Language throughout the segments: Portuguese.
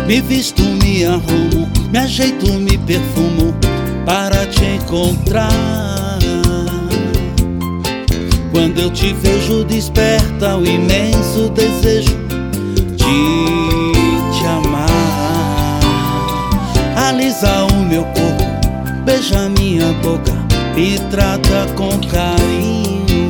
Me visto, me arrumo, me ajeito, me perfumo para te encontrar. Quando eu te vejo desperta o imenso desejo de te amar. Alisa o meu corpo, beija minha boca, me trata com carinho.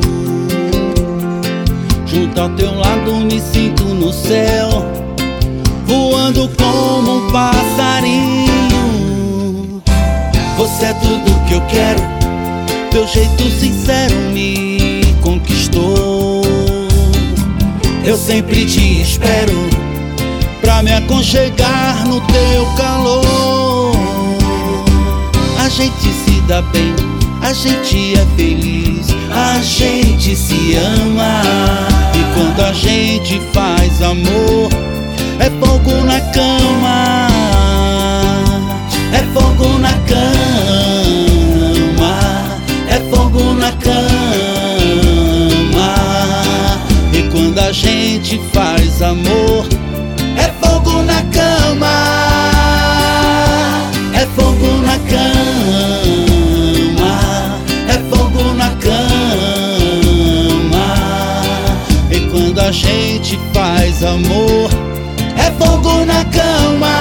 Junto ao teu lado me sinto no céu, voando como um passarinho. Você é tudo que eu quero, teu jeito sincero me conquistou. Eu sempre te espero pra me aconchegar no teu calor. A gente se dá bem, a gente é feliz, a gente se ama. E quando a gente faz amor, é fogo na cama, é fogo na cama, é fogo na cama. E quando a gente faz amor, é fogo na cama, é fogo na cama, é fogo na cama. E quando a gente faz amor, é fogo na cama.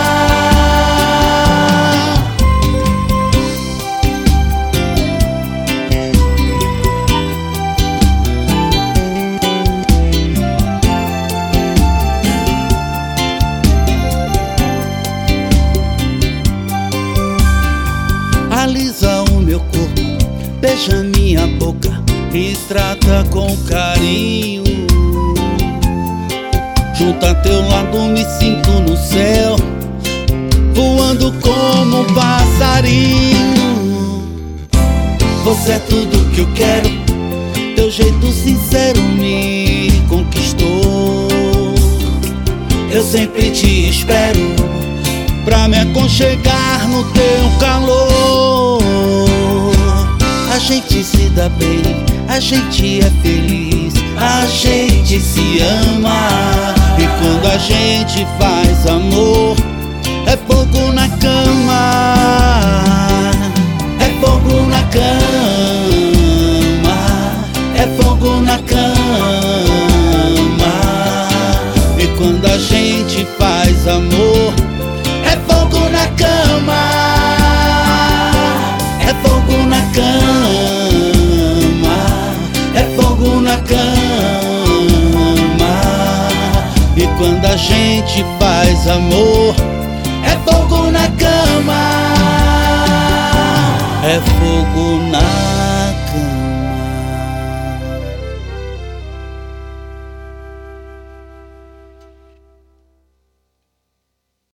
Alisa o meu corpo, beija minha boca, me trata com carinho. Junto a teu lado me sinto no céu, voando como um passarinho. Você é tudo que eu quero, teu jeito sincero me conquistou. Eu sempre te espero pra me aconchegar no teu calor. A gente se dá bem, a gente é feliz, a gente se ama. E quando a gente faz amor, é fogo na cama, é fogo na cama, é fogo na cama. E quando a gente faz amor, é fogo na cama, é fogo na cama, é fogo na cama. E quando a gente faz amor, é fogo na cama, é fogo